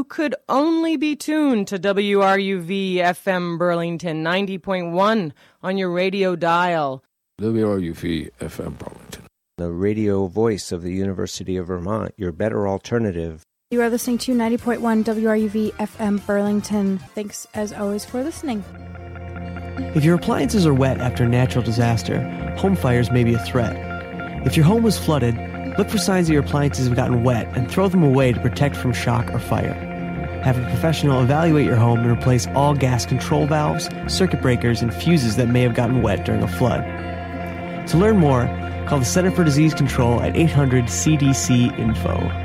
could only be tuned to WRUV FM Burlington 90.1 on your radio dial. WRUV FM Burlington. The radio voice of the University of Vermont, your better alternative. You are listening to 90.1 WRUV FM Burlington. Thanks, as always, for listening. If your appliances are wet after a natural disaster, home fires may be a threat. If your home was flooded, look for signs that your appliances have gotten wet and throw them away to protect from shock or fire. Have a professional evaluate your home and replace all gas control valves, circuit breakers, and fuses that may have gotten wet during a flood. To learn more, call the Center for Disease Control at 800-CDC-INFO.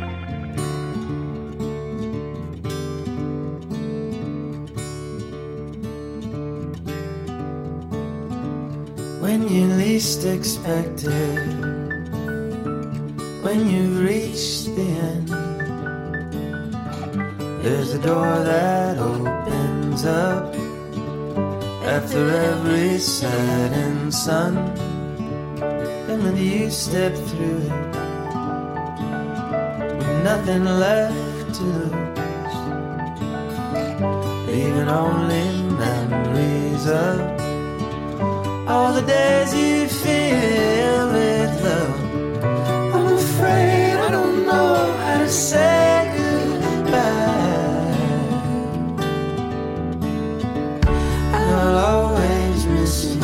When you least expect it, when you've reached the end, there's a door that opens up after every setting sun. And when you step through it with nothing left to lose, leaving only memories of all the days you feel with love. I'm afraid I don't know how to say goodbye. I'll always miss you,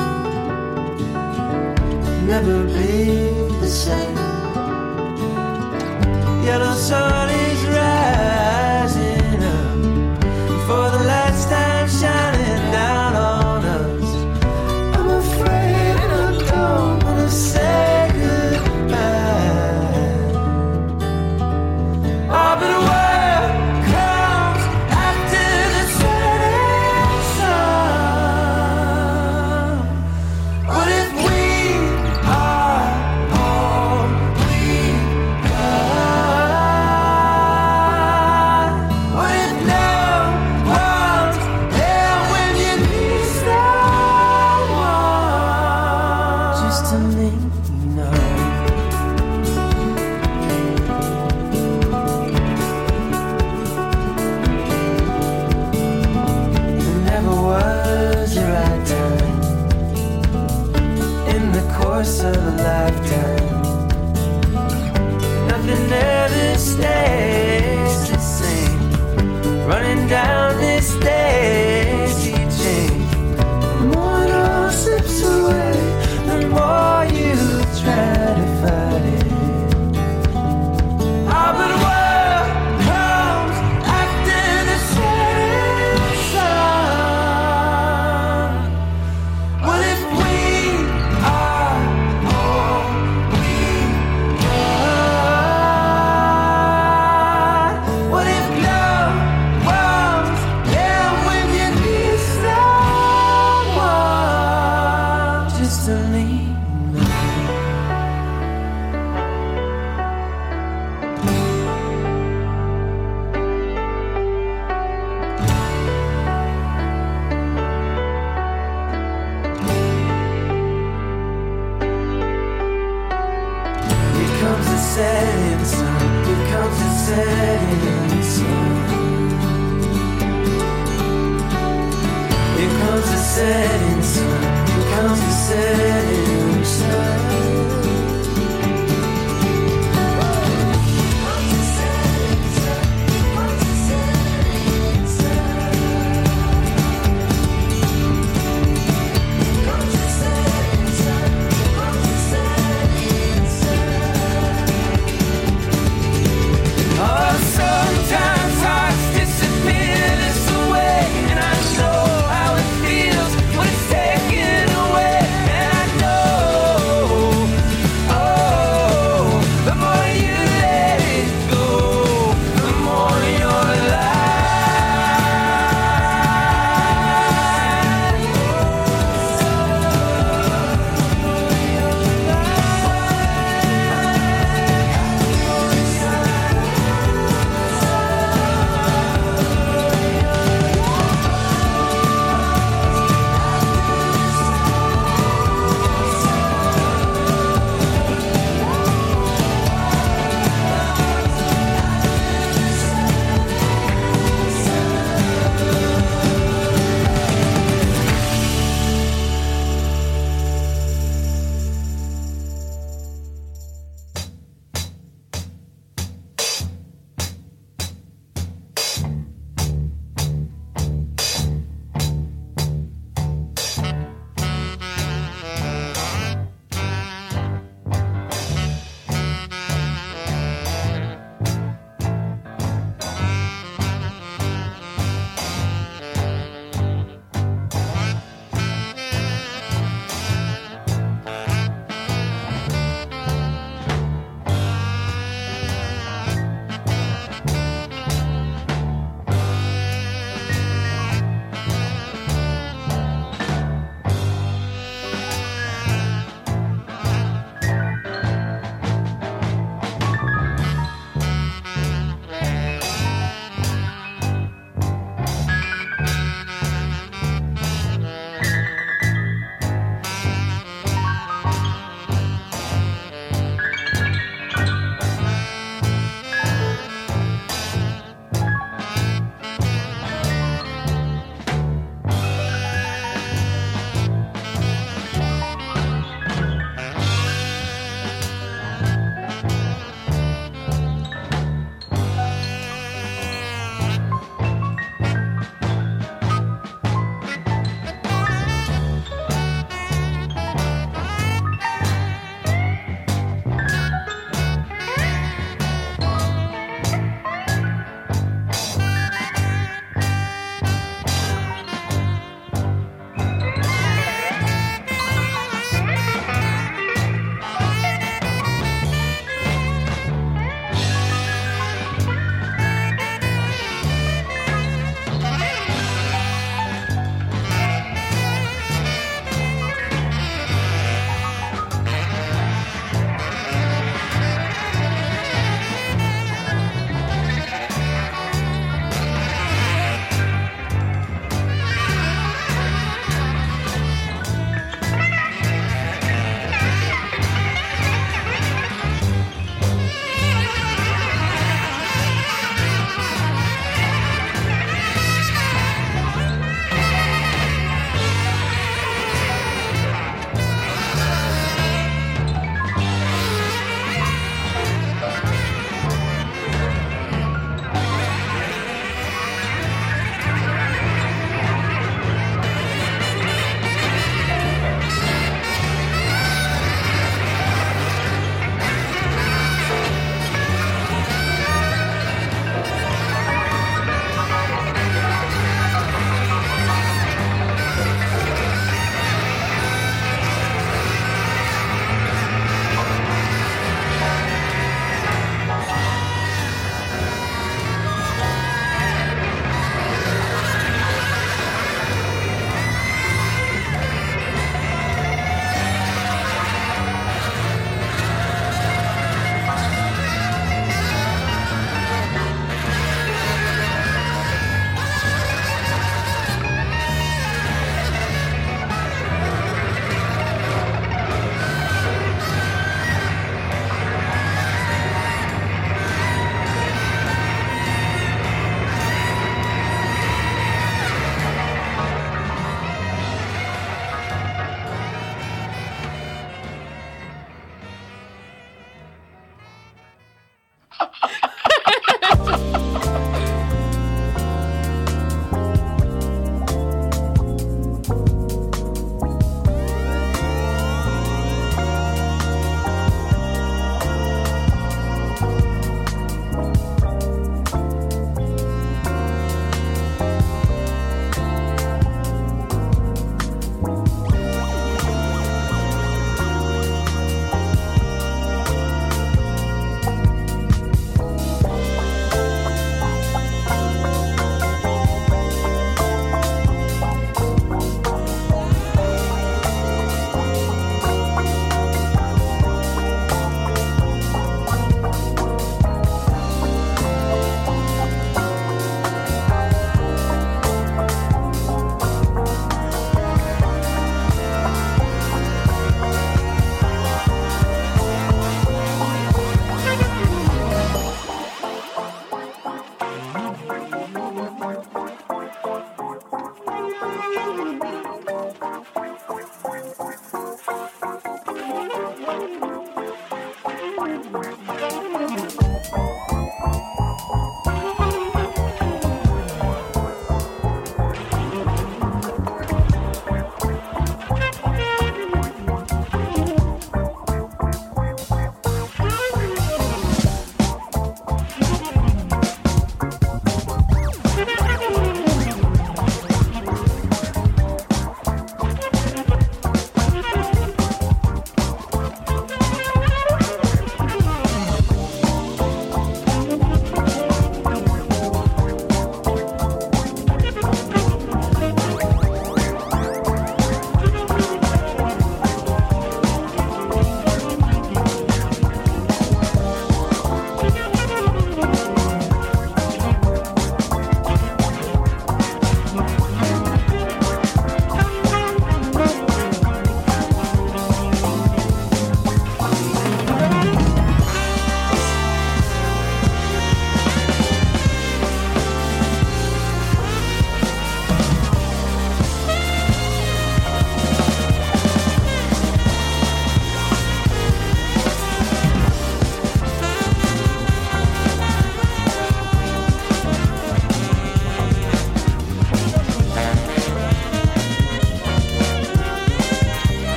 never be the same. Yellow sun is rising up for the last time, shining down on us. Say goodbye. Oh, but what comes after the setting sun? What if we are all we got? What if no one's there when you need someone? Just to me. Of a lifetime, nothing ever stays the same. Running down this daisy chain, the more it all slips away, the more you try to fight it. Oh, but what comes after the setting sun? What if we are setting sun, here comes the setting sun. Here comes the setting sun.